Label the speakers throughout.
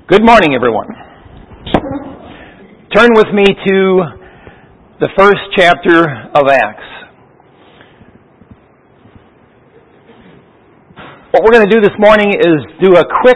Speaker 1: Good morning, everyone. Turn with me to the first chapter of Acts. What we're going to do this morning is do a quick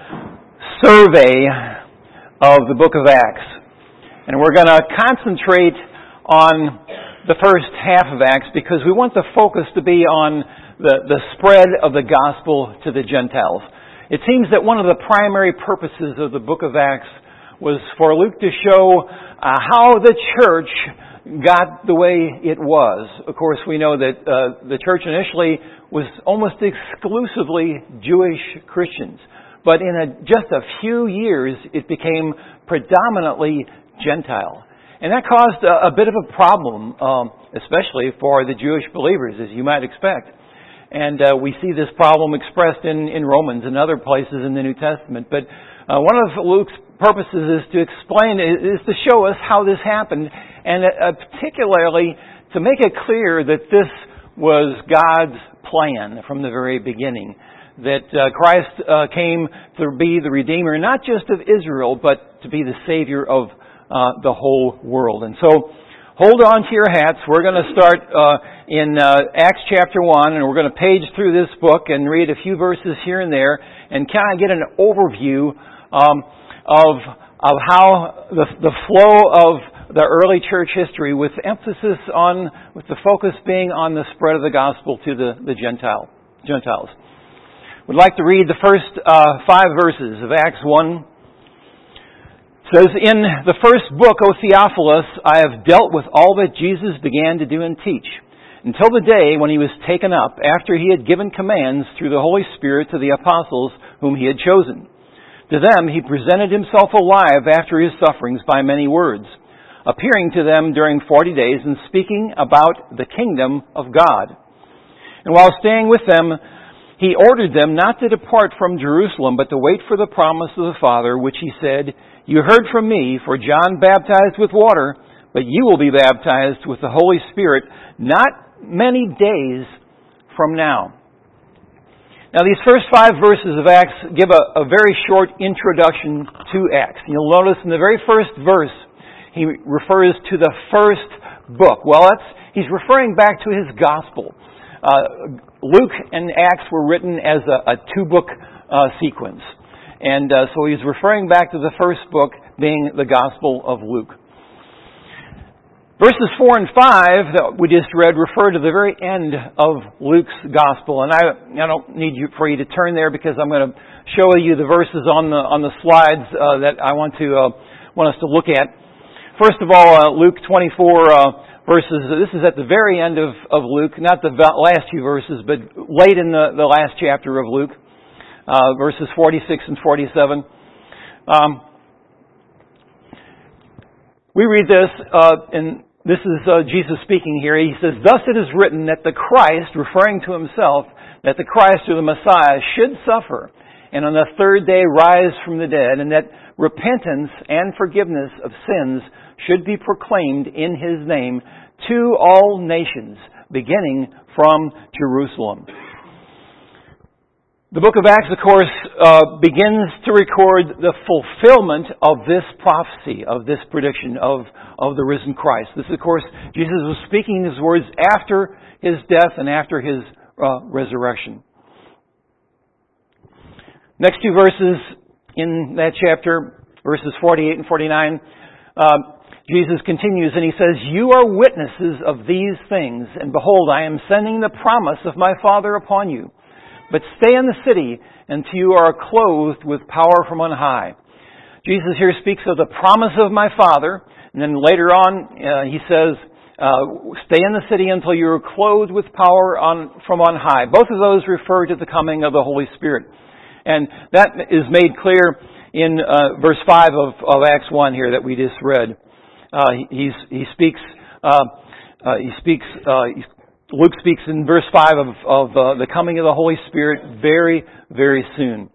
Speaker 1: survey of the book of Acts. And we're going to concentrate on the first half of Acts because we want the focus to be on the spread of the gospel to the Gentiles. It seems that one of the primary purposes of the book of Acts was for Luke to show how the church got the way it was. Of course, we know that the church initially was almost exclusively Jewish Christians. But in just a few years, it became predominantly Gentile. And that caused a bit of a problem, especially for the Jewish believers, as you might expect. And we see this problem expressed in Romans and other places in the New Testament. But one of Luke's purposes is to explain, is to show us how this happened, and particularly to make it clear that this was God's plan from the very beginning. That Christ came to be the Redeemer, not just of Israel, but to be the Savior of the whole world. And so, hold on to your hats. We're going to start in Acts chapter 1, and we're going to page through this book and read a few verses here and there and kind of get an overview of how the flow of the early church history, with emphasis on, with the focus being on the spread of the gospel to the Gentiles. We'd like to read the first 5 verses of Acts 1. It says, "In the first book, O Theophilus, I have dealt with all that Jesus began to do and teach, until the day when he was taken up, after he had given commands through the Holy Spirit to the apostles whom he had chosen. To them he presented himself alive after his sufferings by many words, appearing to them during 40 days and speaking about the kingdom of God. And while staying with them, he ordered them not to depart from Jerusalem, but to wait for the promise of the Father, which he said, 'You heard from me, for John baptized with water, but you will be baptized with the Holy Spirit not many days from now.'" Now, these first 5 verses of Acts give a very short introduction to Acts. You'll notice in the very first verse, he refers to the first book. Well, he's referring back to his gospel. Luke and Acts were written as a 2-book sequence. And so he's referring back to the first book being the Gospel of Luke. Verses 4 and 5 that we just read refer to the very end of Luke's Gospel. And I don't need for you to turn there because I'm going to show you the verses on the slides that I want us to look at. First of all, Luke 24 verses. This is at the very end of Luke, not the last few verses, but late in the last chapter of Luke. Verses 46 and 47. We read this, and this is Jesus speaking here. He says, "Thus it is written that the Christ," referring to himself, that the Christ or the Messiah should suffer, and on the third day rise from the dead, and that repentance and forgiveness of sins should be proclaimed in his name to all nations, beginning from Jerusalem. The book of Acts, of course, begins to record the fulfillment of this prophecy, of this prediction of the risen Christ. This, of course, Jesus was speaking these words after his death and after his resurrection. Next 2 verses in that chapter, verses 48 and 49, Jesus continues and he says, "You are witnesses of these things, and behold, I am sending the promise of my Father upon you. But stay in the city until you are clothed with power from on high." Jesus here speaks of the promise of my Father, and then later on he says, "Stay in the city until you are clothed with power from on high." Both of those refer to the coming of the Holy Spirit. And that is made clear in verse 5 of Acts 1 here that we just read. Luke speaks in verse 5 of the coming of the Holy Spirit very, very soon.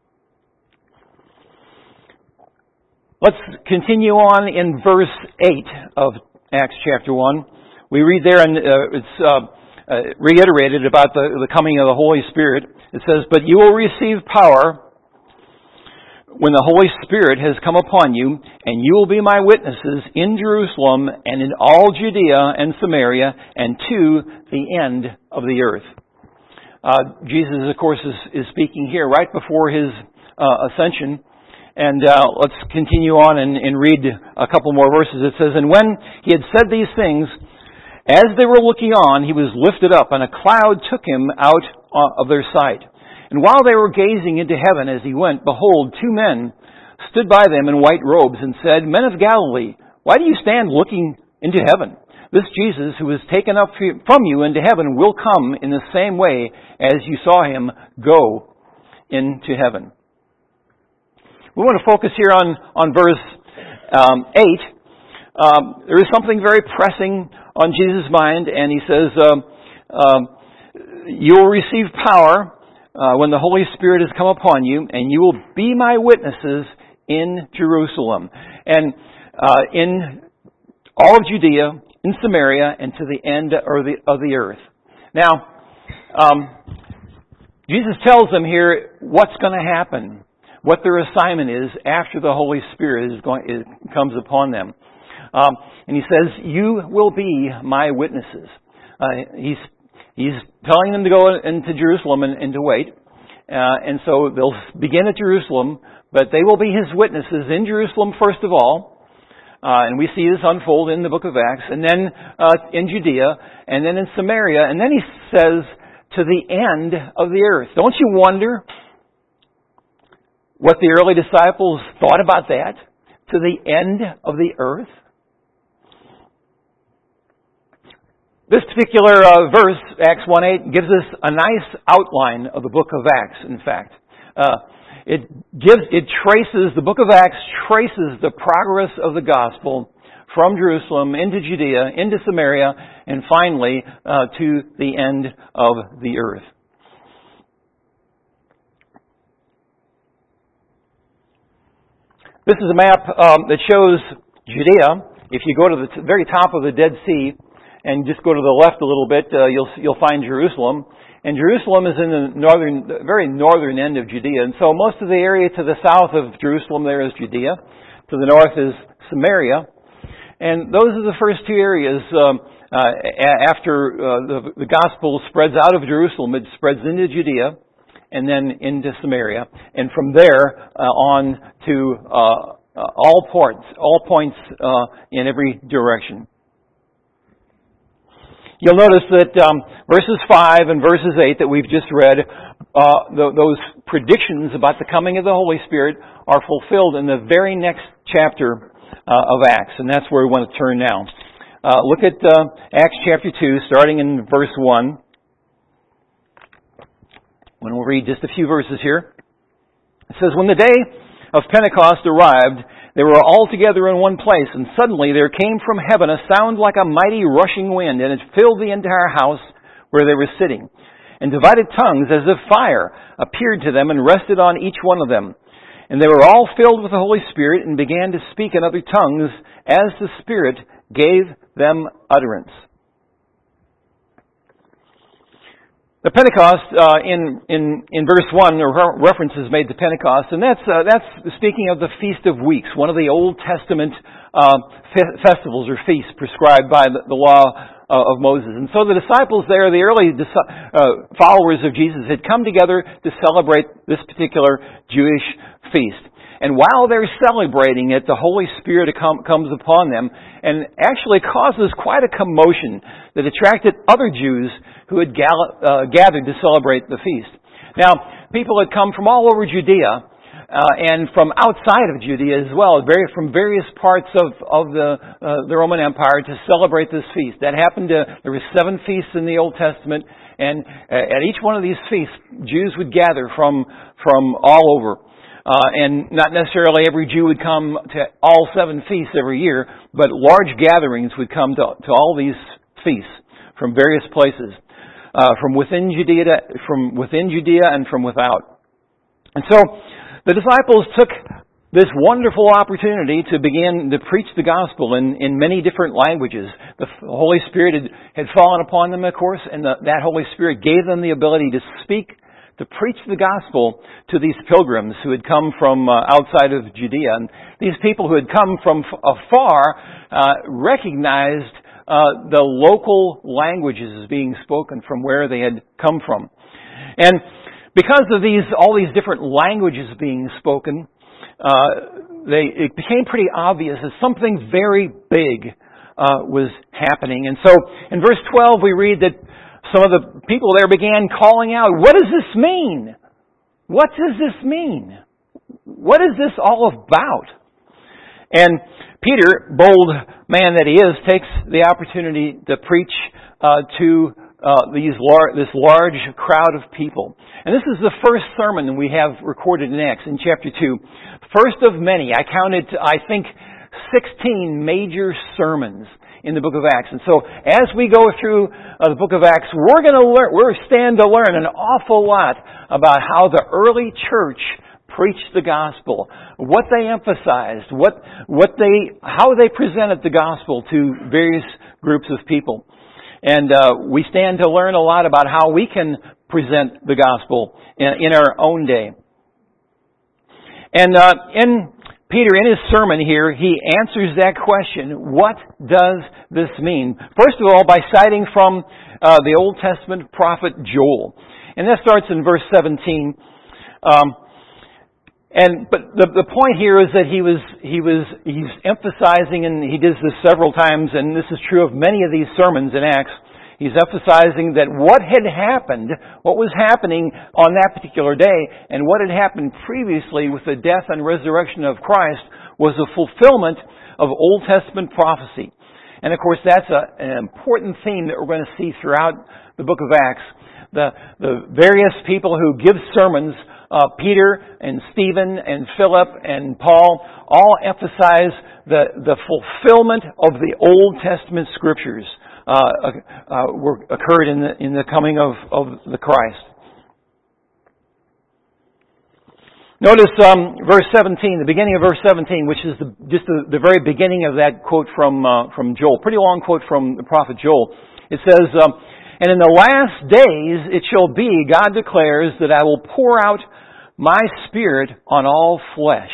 Speaker 1: Let's continue on in verse 8 of Acts chapter 1. We read there, and it's reiterated about the coming of the Holy Spirit. It says, "But you will receive power when the Holy Spirit has come upon you, and you will be my witnesses in Jerusalem and in all Judea and Samaria and to the end of the earth. Jesus, of course, is speaking here right before His ascension. And let's continue on and read a couple more verses. It says, "And when He had said these things, as they were looking on, He was lifted up, and a cloud took Him out of their sight. And while they were gazing into heaven as He went, behold, two men stood by them in white robes and said, 'Men of Galilee, why do you stand looking into heaven? This Jesus who was taken up from you into heaven will come in the same way as you saw Him go into heaven.'" We want to focus here on verse 8. There is something very pressing on Jesus' mind, and He says, "You will receive power when the Holy Spirit has come upon you, and you will be my witnesses in Jerusalem, and in all of Judea, in Samaria, and to the end of the earth." Now, Jesus tells them here what's going to happen, what their assignment is after the Holy Spirit comes upon them. And He says, "You will be my witnesses." He's telling them to go into Jerusalem and to wait. And so they'll begin at Jerusalem, but they will be His witnesses in Jerusalem first of all. And we see this unfold in the book of Acts. And then in Judea, and then in Samaria. And then He says, to the end of the earth. Don't you wonder what the early disciples thought about that? To the end of the earth? This particular verse, Acts 1:8, gives us a nice outline of the book of Acts, in fact. The book of Acts traces the progress of the gospel from Jerusalem into Judea, into Samaria, and finally to the end of the earth. This is a map that shows Judea. If you go to the very top of the Dead Sea and just go to the left a little bit, you'll find Jerusalem. And Jerusalem is in the very northern end of Judea. And so most of the area to the south of Jerusalem there is Judea. To the north is Samaria. And those are the first two areas after the gospel spreads out of Jerusalem. It spreads into Judea and then into Samaria. And from there on to all points in every direction. You'll notice that verses 5 and verses 8 that we've just read, those predictions about the coming of the Holy Spirit are fulfilled in the very next chapter of Acts. And that's where we want to turn now. Look at Acts chapter 2, starting in verse 1. And we'll read just a few verses here. It says, "When the day of Pentecost arrived, they were all together in one place, and suddenly there came from heaven a sound like a mighty rushing wind, and it filled the entire house where they were sitting. And divided tongues as of fire appeared to them and rested on each one of them. And they were all filled with the Holy Spirit and began to speak in other tongues as the Spirit gave them utterance." The Pentecost in verse 1, a reference is made to Pentecost, and that's speaking of the Feast of Weeks, one of the Old Testament festivals or feasts prescribed by the law of Moses. And so the disciples there, the early followers of Jesus, had come together to celebrate this particular Jewish feast. And while they're celebrating it, the Holy Spirit comes upon them and actually causes quite a commotion that attracted other Jews who had gathered to celebrate the feast. Now, people had come from all over Judea and from outside of Judea as well, from various parts of the Roman Empire to celebrate this feast. There were 7 feasts in the Old Testament, and at each one of these feasts, Jews would gather from all over. And not necessarily every Jew would come to all 7 feasts every year, but large gatherings would come to all these feasts from various places, from within Judea and from without. And so the disciples took this wonderful opportunity to begin to preach the gospel in many different languages. The Holy Spirit had fallen upon them, of course, and that Holy Spirit gave them the ability to speak to preach the gospel to these pilgrims who had come from outside of Judea. And these people who had come from afar recognized the local languages as being spoken from where they had come from. And because of all these different languages being spoken, it became pretty obvious that something very big was happening. And so in verse 12 we read that some of the people there began calling out, "What does this mean? What does this mean? What is this all about?" And Peter, bold man that he is, takes the opportunity to preach to this large crowd of people. And this is the first sermon we have recorded in Acts in chapter 2. First of many. I counted, I think, 16 major sermons in the book of Acts. And so as we go through the book of Acts, we're stand to learn an awful lot about how the early church preached the gospel, what they emphasized, how they presented the gospel to various groups of people. And we stand to learn a lot about how we can present the gospel in our own day. And in Peter, in his sermon here, he answers that question, what does this mean? First of all, by citing from the Old Testament prophet Joel. And that starts in verse 17. But the point here is that he's emphasizing, and he does this several times, and this is true of many of these sermons in Acts. He's emphasizing that what had happened, what was happening on that particular day, and what had happened previously with the death and resurrection of Christ was a fulfillment of Old Testament prophecy. And of course, that's an important theme that we're going to see throughout the book of Acts. The various people who give sermons, Peter and Stephen and Philip and Paul, all emphasize the fulfillment of the Old Testament scriptures occurred in the coming of the Christ. Notice verse 17, the beginning of verse 17, which is just the very beginning of that quote from Joel. Pretty long quote from the prophet Joel. It says, "And in the last days it shall be, God declares, that I will pour out my Spirit on all flesh."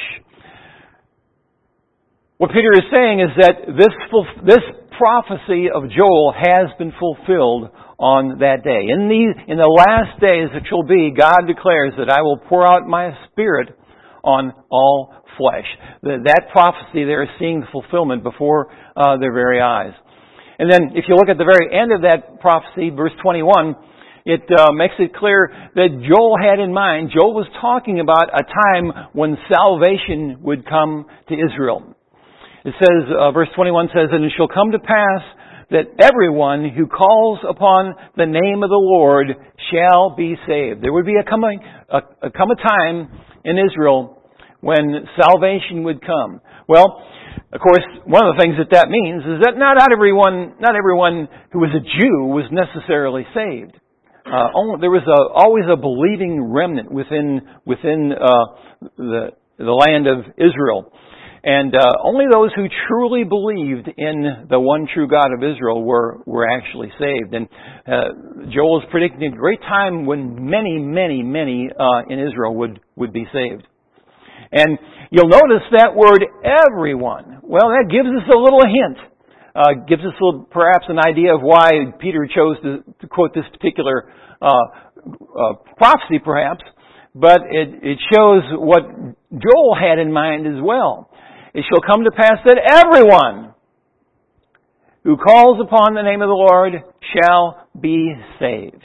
Speaker 1: What Peter is saying is that this prophecy of Joel has been fulfilled on that day. In the last days it shall be, God declares, that I will pour out my Spirit on all flesh. That prophecy there is seeing the fulfillment before their very eyes. And then if you look at the very end of that prophecy, verse 21, it makes it clear that Joel had in mind, Joel was talking about a time when salvation would come to Israel. It says, verse 21 says, "And it shall come to pass that everyone who calls upon the name of the Lord shall be saved." There would be come a time in Israel when salvation would come. Well, of course, one of the things that means is that not everyone who was a Jew was necessarily saved. There was always a believing remnant within the land of Israel. And only those who truly believed in the one true God of Israel were actually saved. And Joel is predicting a great time when many in Israel would be saved. And you'll notice that word "everyone." Well, that gives us a little hint. Gives us perhaps an idea of why Peter chose to quote this particular prophecy, perhaps. But it shows what Joel had in mind as well. "It shall come to pass that everyone who calls upon the name of the Lord shall be saved."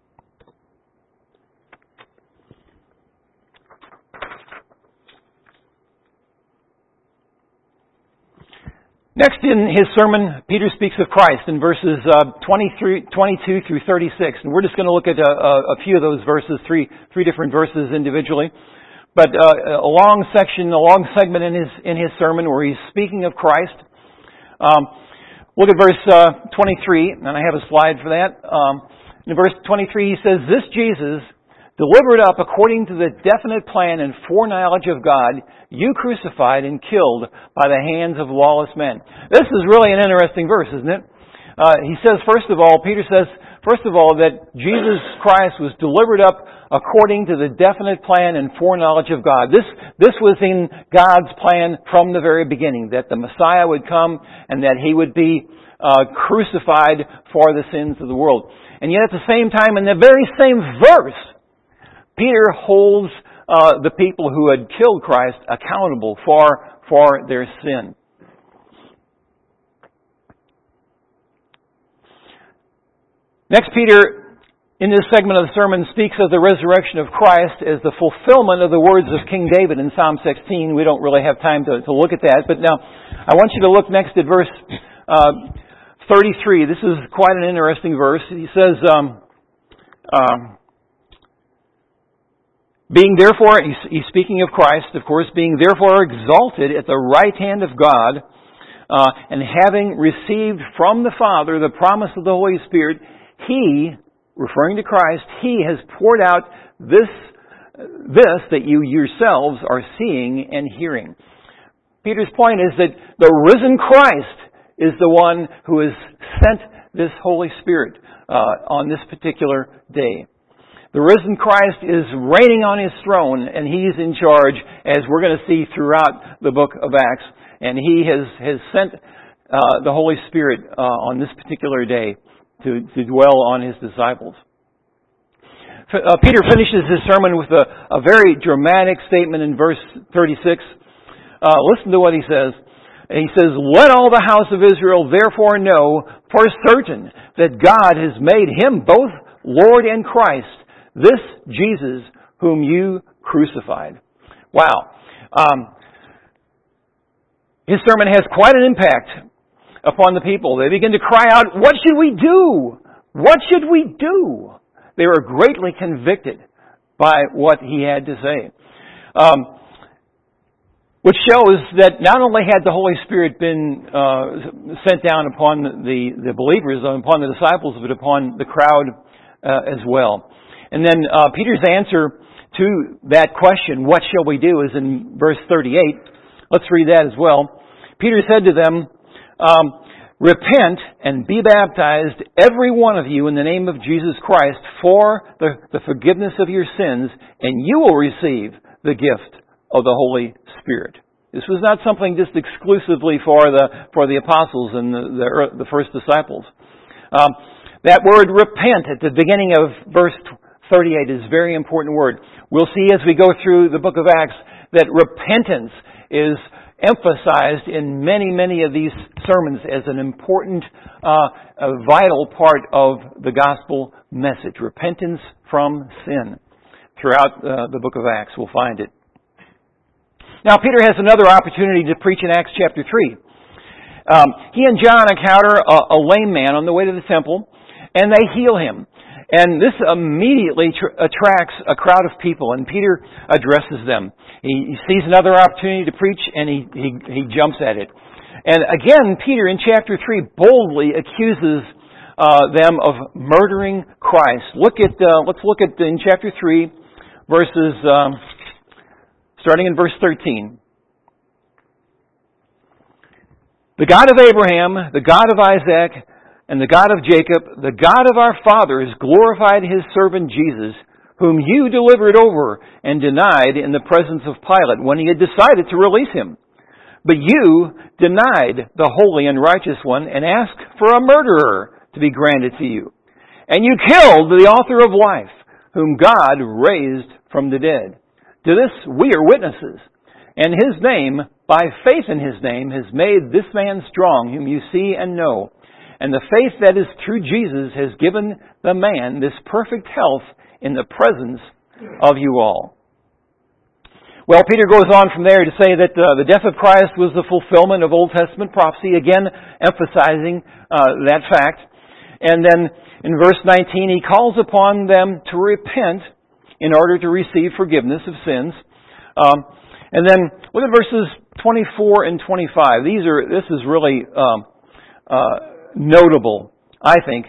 Speaker 1: Next in his sermon, Peter speaks of Christ in verses 22 through 36. And we're just going to look at a few of those verses, three different verses individually. But a long segment in his sermon where he's speaking of Christ. Look at verse 23, and I have a slide for that. In verse 23 he says, "This Jesus, delivered up according to the definite plan and foreknowledge of God, you crucified and killed by the hands of lawless men." This is really an interesting verse, isn't it? He says, first of all, Peter says, First of all, that Jesus Christ was delivered up according to the definite plan and foreknowledge of God. This was in God's plan from the very beginning, that the Messiah would come and that He would be crucified for the sins of the world. And yet at the same time, in the very same verse, Peter holds the people who had killed Christ accountable for their sin. Next, Peter, in this segment of the sermon, speaks of the resurrection of Christ as the fulfillment of the words of King David in Psalm 16. We don't really have time to look at that, but now I want you to look next at verse 33. This is quite an interesting verse. He says, being therefore, he's speaking of Christ, of course, being therefore exalted at the right hand of God, and having received from the Father the promise of the Holy Spirit, He, referring to Christ, He has poured out this that you yourselves are seeing and hearing. Peter's point is that the risen Christ is the one who has sent this Holy Spirit on this particular day. The risen Christ is reigning on His throne, and He's in charge, as we're going to see throughout the book of Acts. And He has sent the Holy Spirit on this particular day to dwell on His disciples. Peter finishes his sermon with a very dramatic statement in verse 36. Listen to what he says. He says, "Let all the house of Israel therefore know for certain that God has made Him both Lord and Christ, this Jesus whom you crucified." Wow. His sermon has quite an impact upon the people. They begin to cry out, "What should we do? What should we do?" They were greatly convicted by what he had to say. Which shows that not only had the Holy Spirit been sent down upon the believers, upon the disciples, but upon the crowd as well. And then Peter's answer to that question, "What shall we do?" is in verse 38. Let's read that as well. Peter said to them, "Repent and be baptized, every one of you, in the name of Jesus Christ, for the forgiveness of your sins, and you will receive the gift of the Holy Spirit." This was not something just exclusively for the apostles and the first disciples. That word "repent" at the beginning of verse 38 is a very important word. We'll see as we go through the book of Acts that repentance is emphasized in many of these sermons as an important, a vital part of the gospel message. Repentance from sin. Throughout the book of Acts, we'll find it. Now, Peter has another opportunity to preach in Acts chapter 3. He and John encounter a lame man on the way to the temple, and they heal him. And this immediately attracts a crowd of people, and Peter addresses them. He sees another opportunity to preach, and he jumps at it. And again, Peter in chapter 3 boldly accuses them of murdering Christ. Let's look at in chapter 3, verses starting in verse 13. "The God of Abraham, the God of Isaac, and the God of Jacob, the God of our fathers, glorified His servant Jesus, whom you delivered over and denied in the presence of Pilate when he had decided to release Him. But you denied the holy and righteous one and asked for a murderer to be granted to you. And you killed the author of life, whom God raised from the dead. To this we are witnesses. And His name, by faith in His name, has made this man strong, whom you see and know. And the faith that is through Jesus has given the man this perfect health in the presence of you all." Well, Peter goes on from there to say that the death of Christ was the fulfillment of Old Testament prophecy, again emphasizing that fact. And then in verse 19, he calls upon them to repent in order to receive forgiveness of sins. And then look at verses 24 and 25. This is really notable, I think.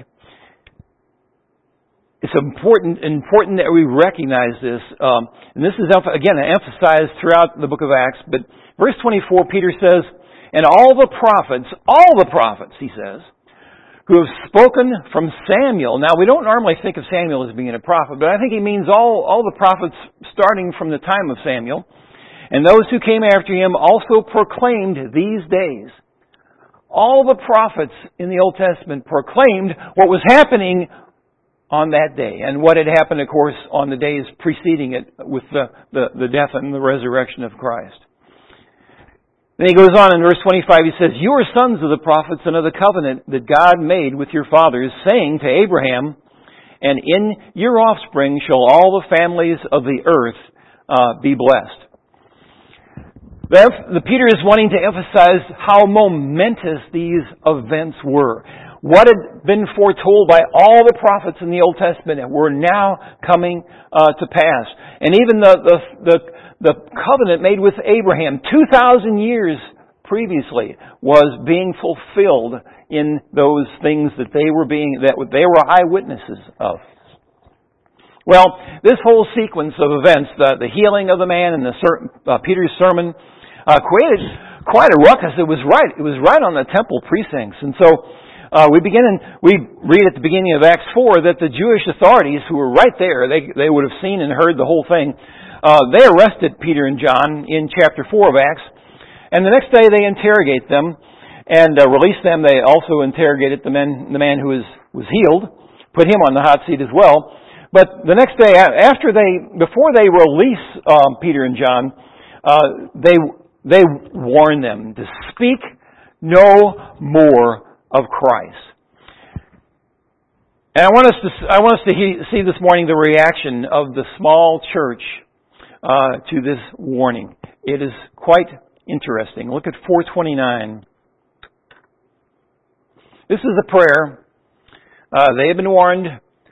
Speaker 1: It's important that we recognize this. And this is, again, emphasized throughout the book of Acts. But verse 24, Peter says, "And all the prophets, he says, who have spoken from Samuel. Now, we don't normally think of Samuel as being a prophet, but I think he means all the prophets starting from the time of Samuel. And those who came after him also proclaimed these days. All the prophets in the Old Testament proclaimed what was happening on that day, and what had happened, of course, on the days preceding it with the death and the resurrection of Christ. Then he goes on in verse 25, he says, "You are sons of the prophets and of the covenant that God made with your fathers, saying to Abraham, and in your offspring shall all the families of the earth be blessed." The Peter is wanting to emphasize how momentous these events were. What had been foretold by all the prophets in the Old Testament were now coming to pass. And even the covenant made with Abraham 2,000 years previously was being fulfilled in those things that they were eyewitnesses of. Well, this whole sequence of events, the healing of the man and Peter's sermon, created quite a ruckus. It was right on the temple precincts. And so we read at the beginning of Acts 4 that the Jewish authorities who were right there, they would have seen and heard the whole thing. They arrested Peter and John in chapter 4 of Acts, and the next day they interrogate them and released them. They also interrogated the man who was healed, put him on the hot seat as well. But the next day, before they release Peter and John, they warn them to speak no more of Christ. And I want us to see this morning the reaction of the small church to this warning. It is quite interesting. Look at 429. This is a prayer. They have been warned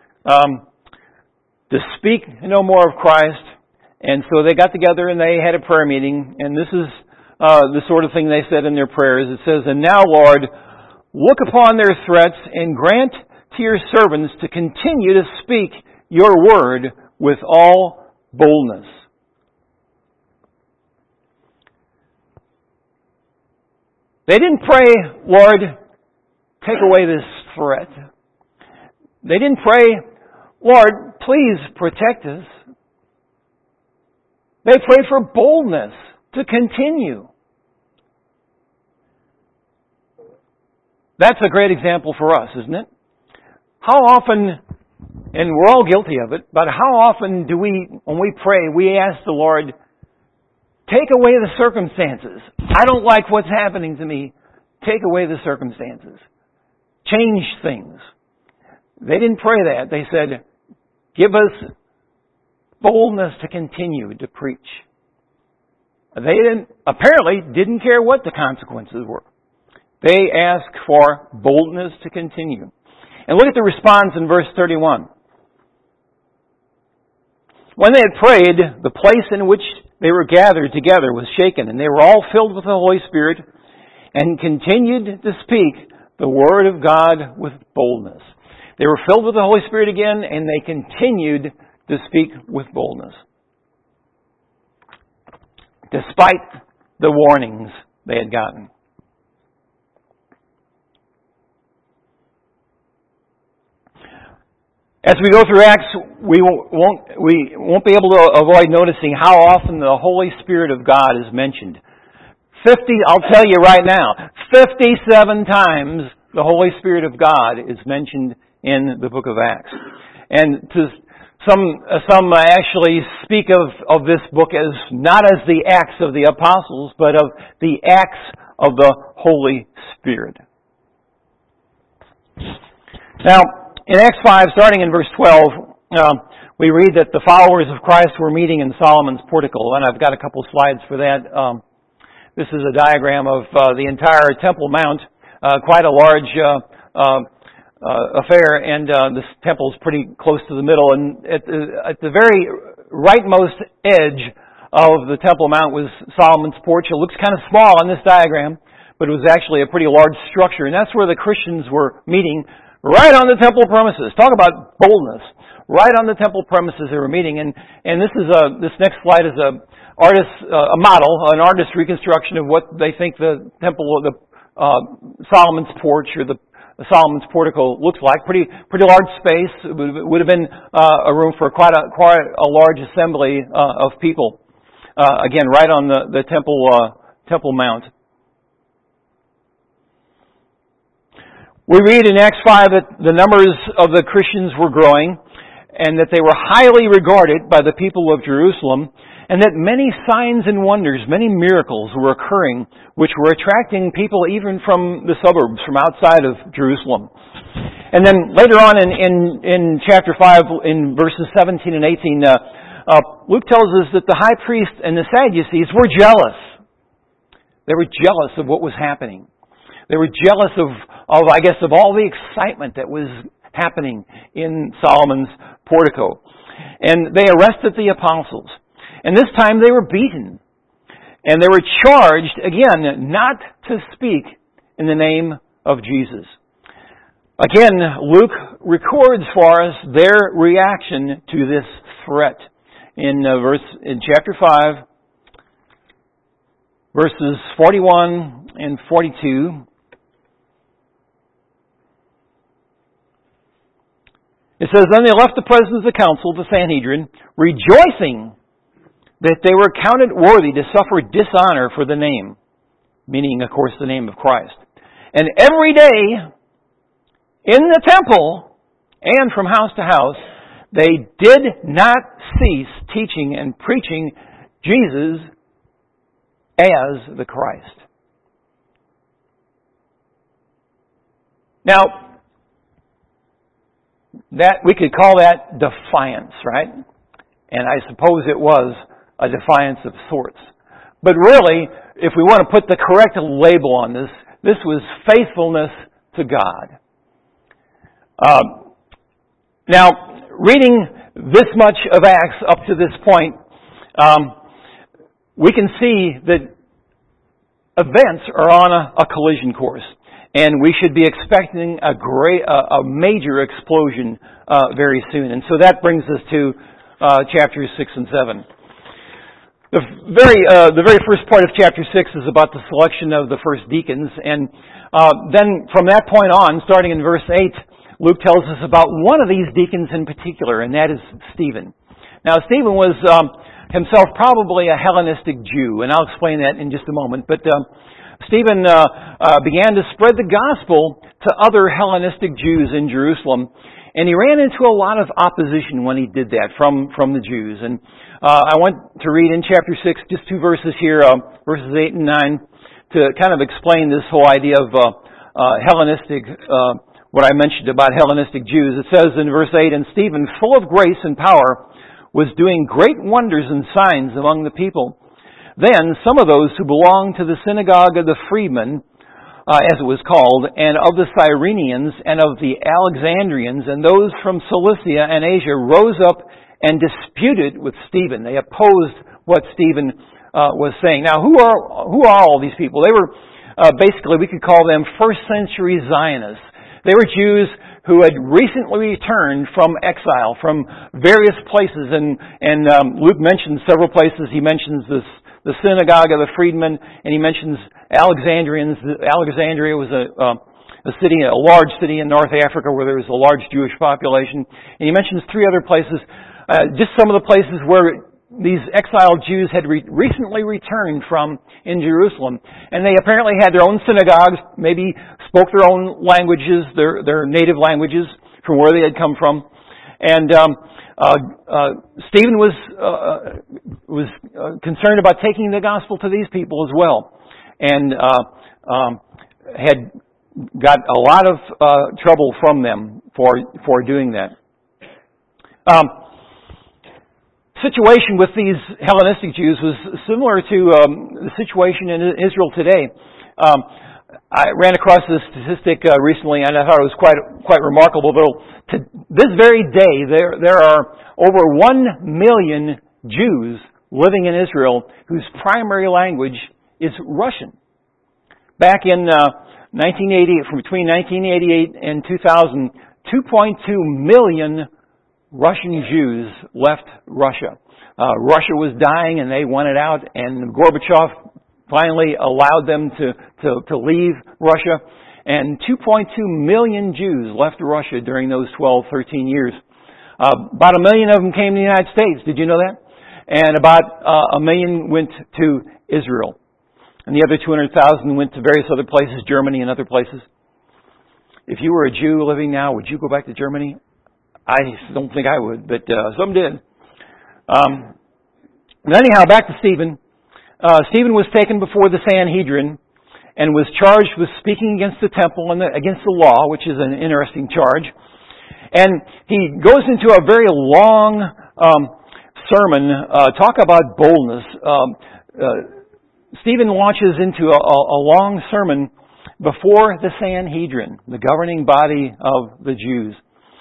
Speaker 1: to speak no more of Christ, and so they got together and they had a prayer meeting, and this is the sort of thing they said in their prayers. It says, "And now, Lord, look upon their threats and grant to your servants to continue to speak your word with all boldness." They didn't pray, "Lord, take away this threat." They didn't pray, "Lord, please protect us." They prayed for boldness to continue. That's a great example for us, isn't it? How often, and we're all guilty of it, but how often do when we pray, we ask the Lord, take away the circumstances. I don't like what's happening to me. Take away the circumstances. Change things. They didn't pray that. They said, give us boldness to continue to preach. They apparently didn't care what the consequences were. They asked for boldness to continue. And look at the response in verse 31. When they had prayed, the place in which they were gathered together was shaken, and they were all filled with the Holy Spirit and continued to speak the Word of God with boldness. They were filled with the Holy Spirit again, and they continued to speak with boldness, despite the warnings they had gotten. As we go through Acts, we won't be able to avoid noticing how often the Holy Spirit of God is mentioned. I'll tell you right now, 57 times the Holy Spirit of God is mentioned in the book of Acts. And some actually speak of this book as not as the Acts of the Apostles, but of the Acts of the Holy Spirit. Now, in Acts 5, starting in verse 12, we read that the followers of Christ were meeting in Solomon's portico, and I've got a couple slides for that. This is a diagram of the entire Temple Mount, quite a large affair, and this temple is pretty close to the middle. And at the very rightmost edge of the Temple Mount was Solomon's porch. It looks kind of small on this diagram, but it was actually a pretty large structure, and that's where the Christians were meeting. Right on the temple premises. Talk about boldness. Right on the temple premises they were meeting. And this next slide is a model, an artist's reconstruction of what they think the temple, Solomon's porch or the Solomon's portico looks like. Pretty large space. It would have been a room for quite a large assembly of people. Again, right on the Temple Mount. We read in Acts 5 that the numbers of the Christians were growing, and that they were highly regarded by the people of Jerusalem, and that many signs and wonders, many miracles were occurring, which were attracting people even from the suburbs, from outside of Jerusalem. And then later on in chapter 5, in verses 17 and 18, Luke tells us that the high priest and the Sadducees were jealous. They were jealous of what was happening. They were jealous of all the excitement that was happening in Solomon's portico. And they arrested the apostles. And this time they were beaten. And they were charged, again, not to speak in the name of Jesus. Again, Luke records for us their reaction to this threat. In chapter 5, verses 41 and 42, it says, "Then they left the presence of the council, the Sanhedrin, rejoicing that they were counted worthy to suffer dishonor for the name," meaning, of course, the name of Christ. "And every day in the temple and from house to house, they did not cease teaching and preaching Jesus as the Christ." Now, that we could call that defiance, right? And I suppose it was a defiance of sorts. But really, if we want to put the correct label on this, this was faithfulness to God. Now, reading this much of Acts up to this point, we can see that events are on a collision course. And we should be expecting a major explosion very soon. And so that brings us to chapters 6 and 7. The very first part of chapter 6 is about the selection of the first deacons. And then from that point on, starting in verse 8, Luke tells us about one of these deacons in particular, and that is Stephen. Now, Stephen was himself probably a Hellenistic Jew, and I'll explain that in just a moment. But Stephen began to spread the gospel to other Hellenistic Jews in Jerusalem, and he ran into a lot of opposition when he did that from the Jews. And I want to read in chapter 6 just two verses here, verses 8 and 9, to kind of explain this whole idea of Hellenistic, what I mentioned about Hellenistic Jews. It says in verse 8, "And Stephen, full of grace and power, was doing great wonders and signs among the people. Then some of those who belonged to the synagogue of the freedmen, as it was called, and of the Cyrenians and of the Alexandrians, and those from Cilicia and Asia, rose up and disputed with Stephen." They opposed what Stephen was saying. Now, who are all these people? They were basically, we could call them first century Zionists. They were Jews who had recently returned from exile from various places, and Luke mentions several places. He mentions the synagogue of the freedmen, and he mentions Alexandrians. Alexandria was a city, a large city in North Africa where there was a large Jewish population. And he mentions three other places, just some of the places where these exiled Jews had recently returned from in Jerusalem. And they apparently had their own synagogues, maybe spoke their own languages, their native languages from where they had come from. And Stephen was concerned about taking the gospel to these people as well, and had got a lot of trouble from them for doing that. Situation with these Hellenistic Jews was similar to the situation in Israel today. I ran across this statistic recently, and I thought it was quite remarkable. To this very day, there are over 1 million Jews living in Israel whose primary language is Russian. Back in 1980, between 1988 and 2000, 2.2 million Russian Jews left Russia. Russia was dying, and they wanted out, and Gorbachev finally allowed them to leave Russia. And 2.2 million Jews left Russia during those 12, 13 years. About 1 million of them came to the United States. Did you know that? And about 1 million went to Israel. And the other 200,000 went to various other places, Germany and other places. If you were a Jew living now, would you go back to Germany? I don't think I would, but some did. But anyhow, back to Stephen. Stephen was taken before the Sanhedrin and was charged with speaking against the temple and against the law, which is an interesting charge. And he goes into a very long sermon. Talk about boldness. Stephen launches into a long sermon before the Sanhedrin, the governing body of the Jews.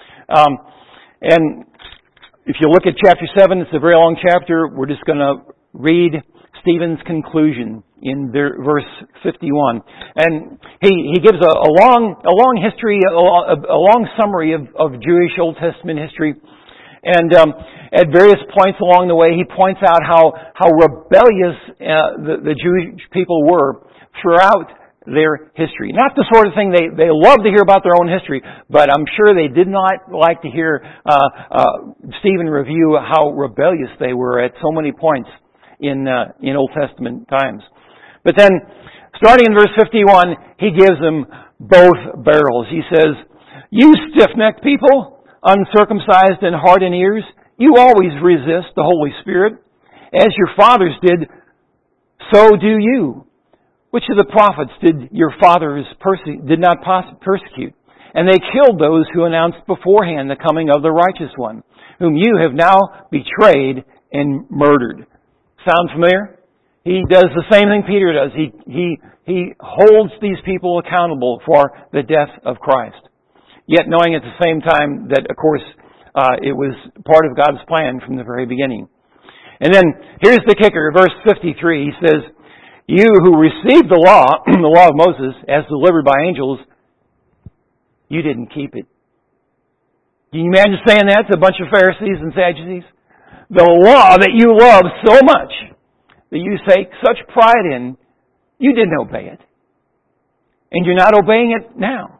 Speaker 1: And if you look at chapter 7, it's a very long chapter. We're just going to read Stephen's conclusion in verse 51. And he gives a long history, a long summary of Jewish Old Testament history. And at various points along the way, he points out how rebellious the Jewish people were throughout their history. Not the sort of thing they love to hear about their own history, but I'm sure they did not like to hear Stephen review how rebellious they were at so many points in Old Testament times. But then, starting in verse 51, he gives them both barrels. He says, "You stiff-necked people, uncircumcised in heart and ears, you always resist the Holy Spirit. As your fathers did, so do you. Which of the prophets did your fathers did not persecute? And they killed those who announced beforehand the coming of the righteous one, whom you have now betrayed and murdered." Sound familiar? He does the same thing Peter does. He holds these people accountable for the death of Christ. Yet knowing at the same time that, of course, it was part of God's plan from the very beginning. And then, here's the kicker, verse 53, he says, "You who received the law, the law of Moses, as delivered by angels, you didn't keep it." Can you imagine saying that to a bunch of Pharisees and Sadducees? The law that you love so much, that you take such pride in, you didn't obey it. And you're not obeying it now.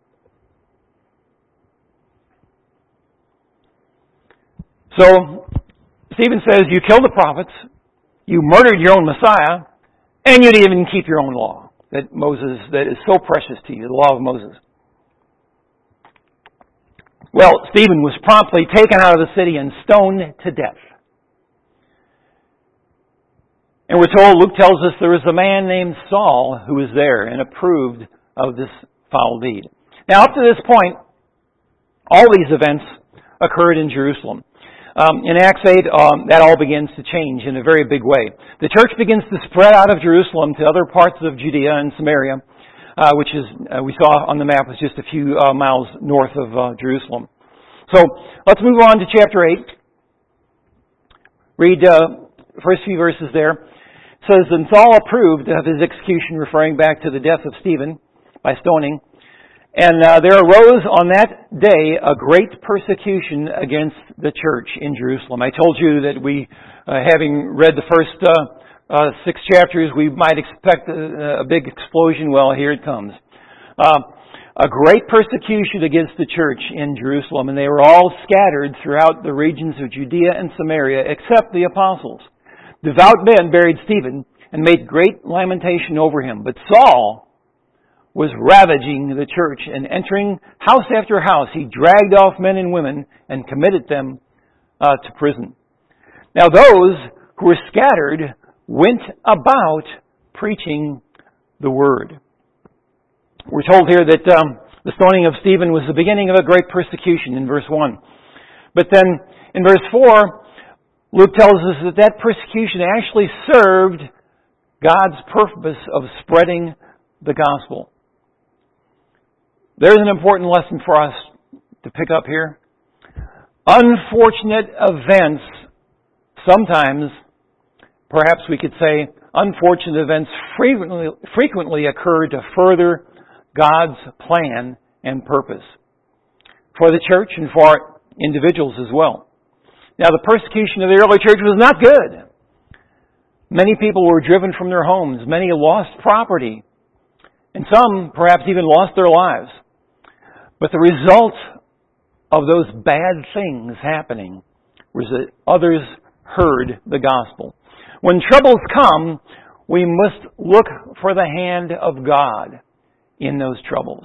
Speaker 1: So, Stephen says, you killed the prophets, you murdered your own Messiah, and you didn't even keep your own law that is so precious to you, the law of Moses. Well, Stephen was promptly taken out of the city and stoned to death. And we're told, Luke tells us there was a man named Saul who was there and approved of this foul deed. Now, up to this point, all these events occurred in Jerusalem. In Acts 8, that all begins to change in a very big way. The church begins to spread out of Jerusalem to other parts of Judea and Samaria, which is, we saw on the map, was just a few miles north of Jerusalem. So, let's move on to chapter 8. Read first few verses there. It says, "And Saul approved of his execution," referring back to the death of Stephen by stoning. "And there arose on that day a great persecution against the church in Jerusalem." I told you that we, having read the first 6 chapters, we might expect a big explosion. Well, here it comes. A great persecution against the church in Jerusalem, and they were all scattered throughout the regions of Judea and Samaria, except the apostles. Devout men buried Stephen and made great lamentation over him. But Saul was ravaging the church, and entering house after house, he dragged off men and women and committed them to prison. Now those who were scattered went about preaching the word. We're told here that the stoning of Stephen was the beginning of a great persecution in verse 1. But then in verse 4, Luke tells us that persecution actually served God's purpose of spreading the gospel. There's an important lesson for us to pick up here. Unfortunate events, sometimes, perhaps we could say, unfortunate events frequently occur to further God's plan and purpose for the church and for individuals as well. Now, the persecution of the early church was not good. Many people were driven from their homes. Many lost property. And some perhaps even lost their lives. But the result of those bad things happening was that others heard the gospel. When troubles come, we must look for the hand of God in those troubles.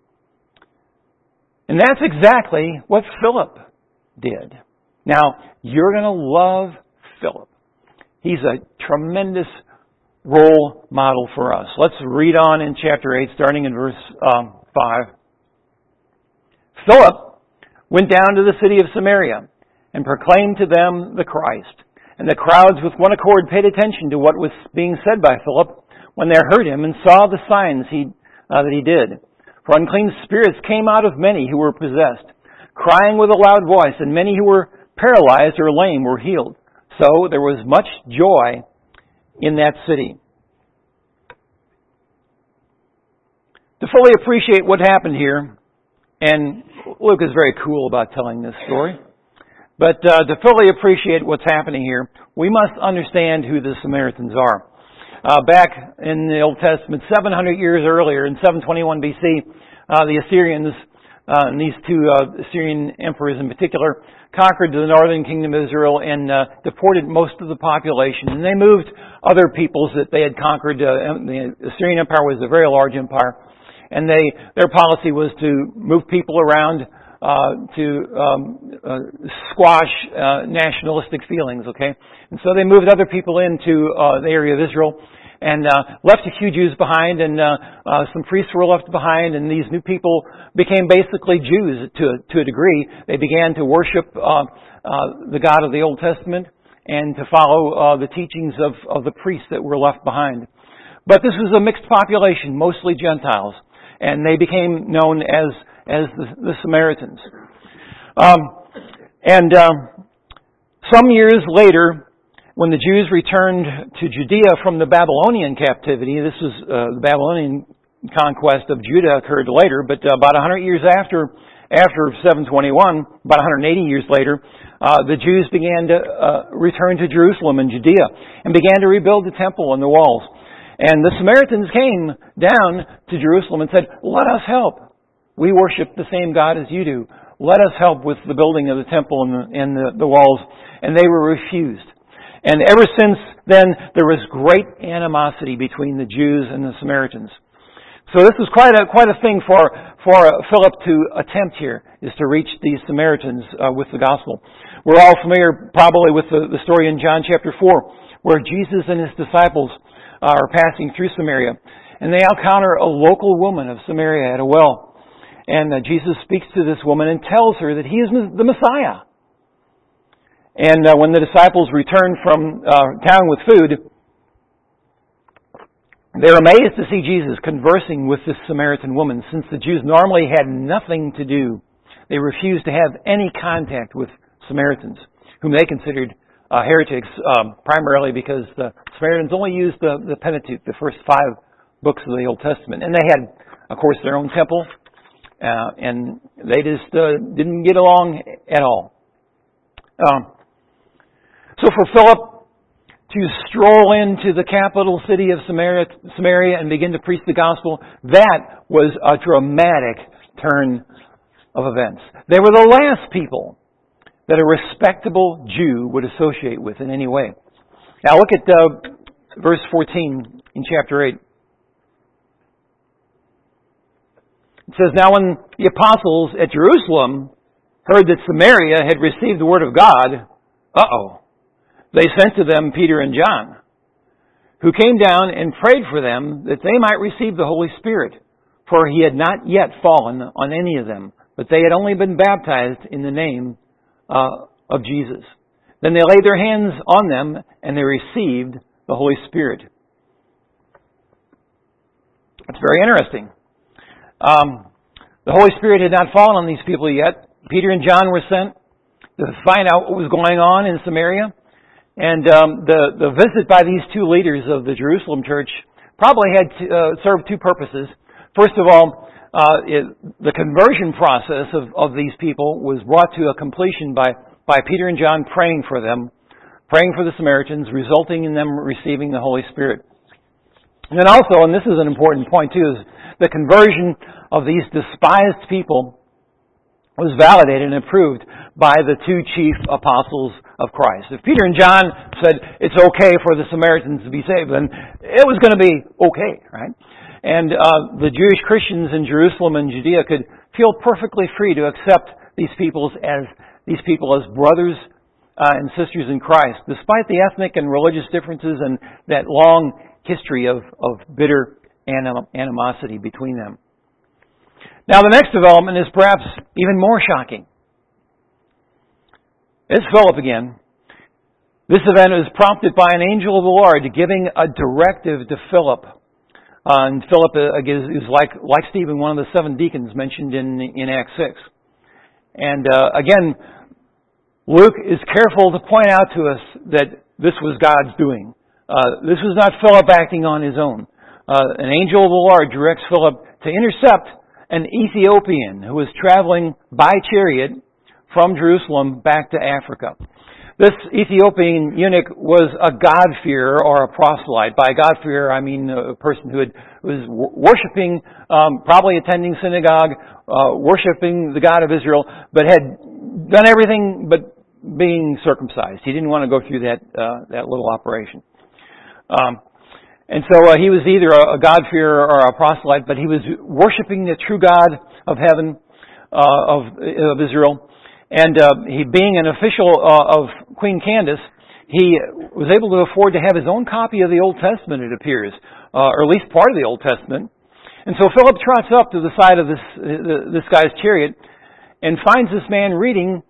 Speaker 1: And that's exactly what Philip did. Now, you're going to love Philip. He's a tremendous role model for us. Let's read on in chapter 8, starting in verse 5. Philip went down to the city of Samaria and proclaimed to them the Christ. And the crowds with one accord paid attention to what was being said by Philip when they heard him and saw the signs that he did. For unclean spirits came out of many who were possessed, crying with a loud voice, and many who were paralyzed or lame were healed. So there was much joy in that city. To fully appreciate what happened here, and Luke is very cool about telling this story, but to fully appreciate what's happening here, we must understand who the Samaritans are. Back in the Old Testament, 700 years earlier, in 721 BC, the Assyrians, and these two Assyrian emperors in particular, conquered the northern kingdom of Israel and deported most of the population. And they moved other peoples that they had conquered. The Assyrian Empire was a very large empire. And their policy was to move people around to squash nationalistic feelings, okay? And so they moved other people into the area of Israel and left a few Jews behind, and some priests were left behind, and these new people became basically Jews to a degree. They began to worship the God of the Old Testament and to follow the teachings of the priests that were left behind. But this was a mixed population, mostly Gentiles, and they became known as the Samaritans. Some years later, when the Jews returned to Judea from the Babylonian captivity, this was the Babylonian conquest of Judah occurred later, but about 100 years after 721, about 180 years later, the Jews began to return to Jerusalem and Judea and began to rebuild the temple and the walls. And the Samaritans came down to Jerusalem and said, "Let us help. We worship the same God as you do. Let us help with the building of the temple and the walls." And they were refused. And ever since then, there was great animosity between the Jews and the Samaritans. So this was quite a thing for Philip to attempt here, is to reach these Samaritans with the gospel. We're all familiar probably with the story in John chapter 4, where Jesus and his disciples are passing through Samaria, and they encounter a local woman of Samaria at a well. And Jesus speaks to this woman and tells her that he is the Messiah. And when the disciples return from town with food, they're amazed to see Jesus conversing with this Samaritan woman. Since the Jews normally had nothing to do, they refused to have any contact with Samaritans, whom they considered heretics, primarily because the Samaritans only used the Pentateuch, the first 5 books of the Old Testament. And they had, of course, their own temple, and they just didn't get along at all. So for Philip to stroll into the capital city of Samaria and begin to preach the gospel, that was a dramatic turn of events. They were the last people that a respectable Jew would associate with in any way. Now look at verse 14 in chapter 8. It says, "Now when the apostles at Jerusalem heard that Samaria had received the word of God, they sent to them Peter and John, who came down and prayed for them that they might receive the Holy Spirit, for he had not yet fallen on any of them, but they had only been baptized in the name of Jesus. Then they laid their hands on them, and they received the Holy Spirit." That's very interesting. The Holy Spirit had not fallen on these people yet. Peter and John were sent to find out what was going on in Samaria. And the visit by these two leaders of the Jerusalem church probably had served 2 purposes. First of all, the conversion process of these people was brought to a completion by Peter and John praying for them, praying for the Samaritans, resulting in them receiving the Holy Spirit. And then also, and this is an important point too, is the conversion of these despised people was validated and approved by the two chief apostles of Christ. If Peter and John said it's okay for the Samaritans to be saved, then it was going to be okay, right? And the Jewish Christians in Jerusalem and Judea could feel perfectly free to accept these people as brothers and sisters in Christ, despite the ethnic and religious differences and that long history of bitter animosity between them. Now, the next development is perhaps even more shocking. It's Philip again. This event is prompted by an angel of the Lord giving a directive to Philip. And Philip is like Stephen, one of the 7 deacons mentioned in Acts 6. And again, Luke is careful to point out to us that this was God's doing. This was not Philip acting on his own. An angel of the Lord directs Philip to intercept an Ethiopian who was traveling by chariot from Jerusalem back to Africa. This Ethiopian eunuch was a God-fearer or a proselyte. By God-fearer, I mean a person who was worshiping, probably attending synagogue, worshiping the God of Israel, but had done everything but being circumcised. He didn't want to go through that little operation. And so he was either a God-fearer or a proselyte, but he was worshiping the true God of heaven, of Israel. And he, being an official of Queen Candace, he was able to afford to have his own copy of the Old Testament, it appears, or at least part of the Old Testament. And so Philip trots up to the side of this guy's chariot and finds this man reading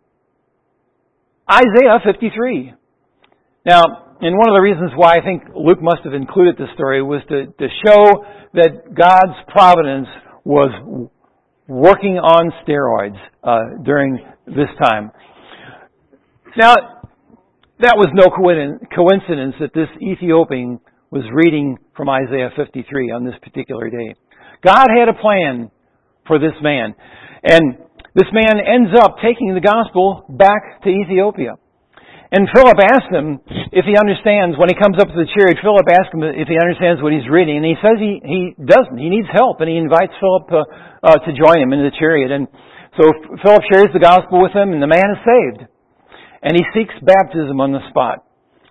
Speaker 1: Isaiah 53. Now, and one of the reasons why I think Luke must have included this story was to show that God's providence was working on steroids during this time. Now, that was no coincidence that this Ethiopian was reading from Isaiah 53 on this particular day. God had a plan for this man. And this man ends up taking the gospel back to Ethiopia. And Philip asks him if he understands, when he comes up to the chariot, Philip asks him if he understands what he's reading. And he says he doesn't. He needs help. And he invites Philip to join him in the chariot. And so Philip shares the gospel with him, and the man is saved. And he seeks baptism on the spot.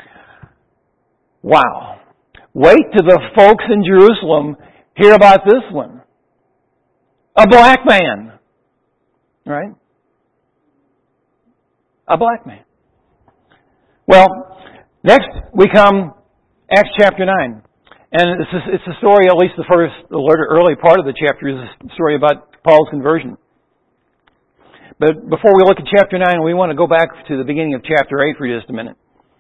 Speaker 1: Wow. Wait till the folks in Jerusalem hear about this one. A black man. Right? A black man. Well, next we come Acts chapter 9. And it's a story, at least the early part of the chapter is a story about Paul's conversion. But before we look at chapter 9, we want to go back to the beginning of chapter 8 for just a minute.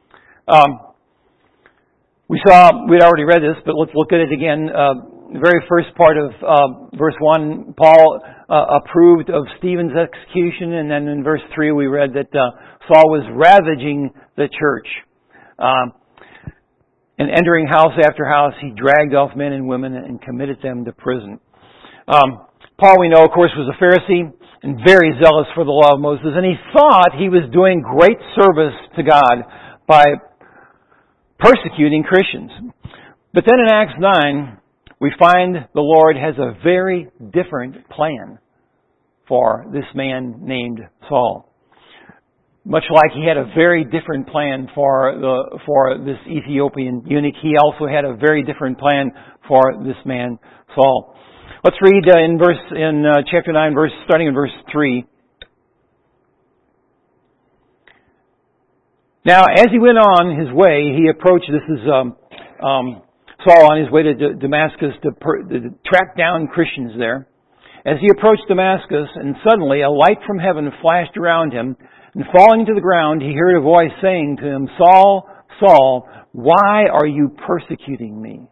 Speaker 1: We'd already read this, but let's look at it again. The very first part of verse 1, Paul approved of Stephen's execution, and then in verse 3 we read that Saul was ravaging the church. And entering house after house, he dragged off men and women and committed them to prison. Paul, we know, of course, was a Pharisee and very zealous for the law of Moses, and he thought he was doing great service to God by persecuting Christians. But then in Acts 9, we find the Lord has a very different plan for this man named Saul. Much like he had a very different plan for this Ethiopian eunuch, he also had a very different plan for this man Saul. Let's read in chapter 9, starting in verse 3. Now, as he went on his way, he approached. This is Saul on his way to Damascus to track down Christians there. As he approached Damascus, and suddenly a light from heaven flashed around him. And falling to the ground, he heard a voice saying to him, "Saul, Saul, why are you persecuting me?"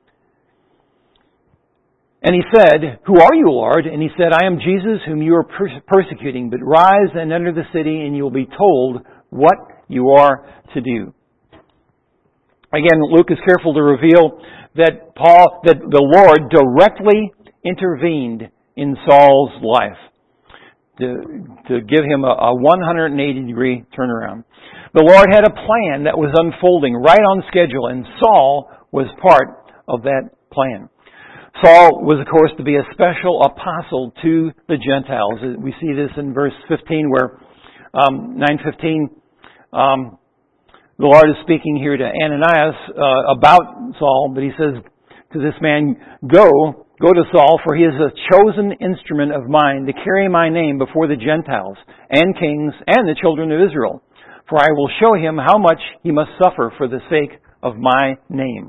Speaker 1: And he said, "Who are you, Lord?" And he said, "I am Jesus whom you are persecuting. But rise and enter the city, and you will be told what you are to do." Again, Luke is careful to reveal that the Lord directly intervened in Saul's life to give him a 180-degree turnaround. The Lord had a plan that was unfolding right on schedule, and Saul was part of that plan. Saul was, of course, to be a special apostle to the Gentiles. We see this in verse 15 where 9:15, the Lord is speaking here to Ananias about Saul, but he says to this man, Go to Saul, for he is a chosen instrument of mine to carry my name before the Gentiles and kings and the children of Israel. For I will show him how much he must suffer for the sake of my name.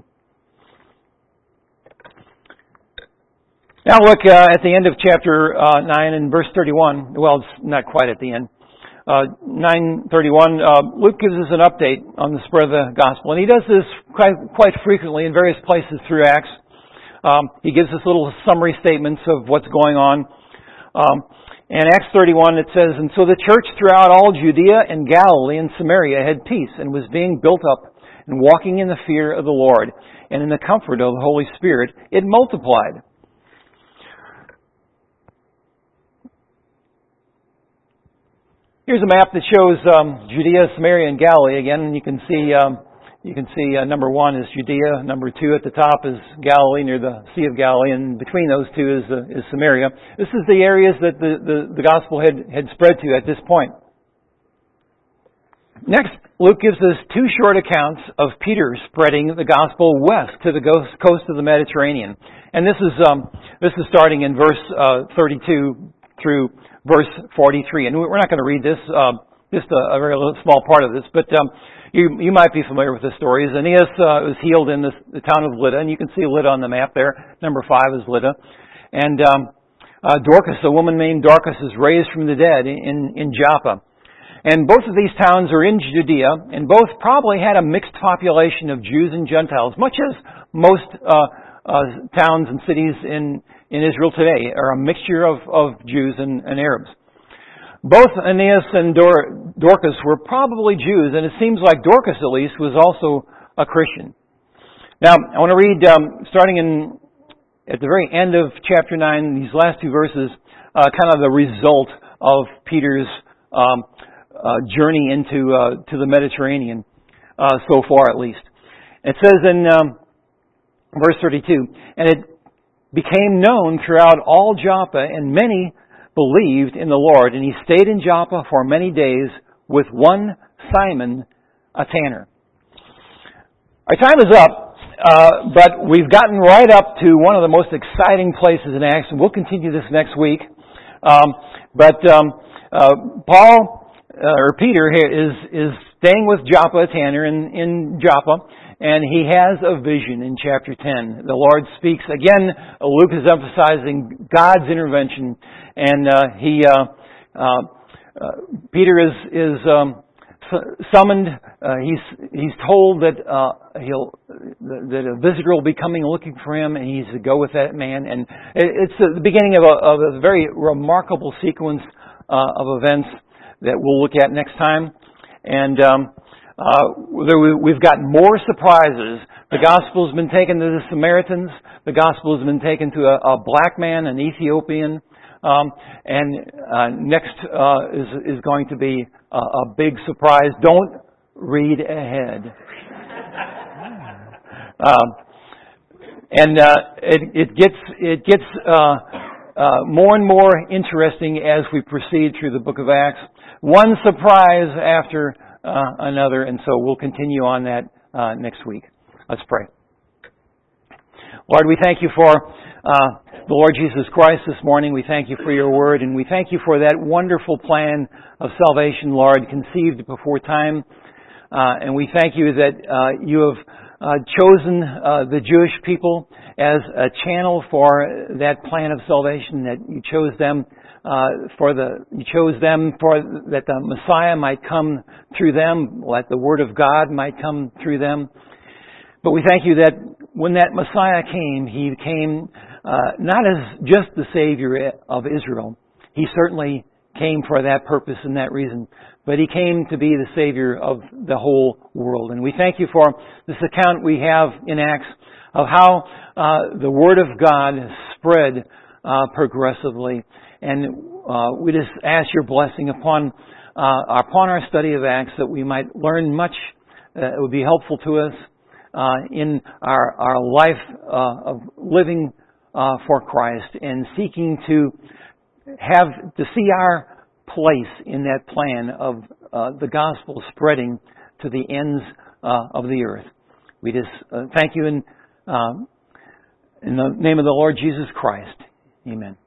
Speaker 1: Now look at the end of chapter 9 and verse 31. Well, it's not quite at the end. 9:31, Luke gives us an update on the spread of the gospel. And he does this quite frequently in various places through Acts. He gives us little summary statements of what's going on. In Acts 31 it says, And so the church throughout all Judea and Galilee and Samaria had peace and was being built up and walking in the fear of the Lord and in the comfort of the Holy Spirit. It multiplied. Here's a map that shows Judea, Samaria, and Galilee again, and you can see number 1 is Judea, number 2 at the top is Galilee near the Sea of Galilee, and between those two is Samaria. This is the areas that the gospel had spread to at this point. Next, Luke gives us 2 short accounts of Peter spreading the gospel west to the coast of the Mediterranean, and this is starting in verse 32 through verse 43. And we're not going to read this, just a very small part of this, but you might be familiar with the stories. Aeneas was healed in the town of Lydda, and you can see Lydda on the map there. Number 5 is Lydda. And Dorcas, a woman named Dorcas, is raised from the dead in Joppa. And both of these towns are in Judea, and both probably had a mixed population of Jews and Gentiles, much as most towns and cities in Israel today are a mixture of Jews and Arabs. Both Aeneas and Dorcas were probably Jews, and it seems like Dorcas, at least, was also a Christian. Now, I want to read, starting at the very end of chapter 9, these last 2 verses, kind of the result of Peter's journey into to the Mediterranean, so far at least. It says in verse 32, And it became known throughout all Joppa, and many believed in the Lord. And he stayed in Joppa for many days with one Simon, a tanner. Our time is up, but we've gotten right up to one of the most exciting places in Acts, and we'll continue this next week. Peter here is staying with Joppa, a tanner in Joppa, and he has a vision in chapter 10. The Lord speaks. Again, Luke is emphasizing God's intervention, and Peter is summoned. He's told that that a visitor will be coming looking for him, and he's to go with that man. And it's the beginning of a very remarkable sequence of events that we'll look at next time. And we've got more surprises. The gospel has been taken to the Samaritans. The gospel has been taken to a black man, an Ethiopian. Next is going to be a big surprise. Don't read ahead. It gets more and more interesting as we proceed through the book of Acts. One surprise after another, and so we'll continue on that next week. Let's pray. Lord, we thank you for the Lord Jesus Christ this morning. We thank you for your word, and we thank you for that wonderful plan of salvation, Lord, conceived before time. And we thank you that you have chosen the Jewish people as a channel for that plan of salvation, that you chose them that the Messiah might come through them, that the Word of God might come through them. But we thank you that when that Messiah came, He came not as just the Savior of Israel. He certainly came for that purpose and that reason, but He came to be the Savior of the whole world. And we thank you for this account we have in Acts of how the Word of God has spread progressively. And we just ask your blessing upon our study of Acts, that we might learn much that would be helpful to us, in our life of living for Christ and seeking to see our place in that plan of the gospel spreading to the ends of the earth. We just thank you in the name of the Lord Jesus Christ. Amen.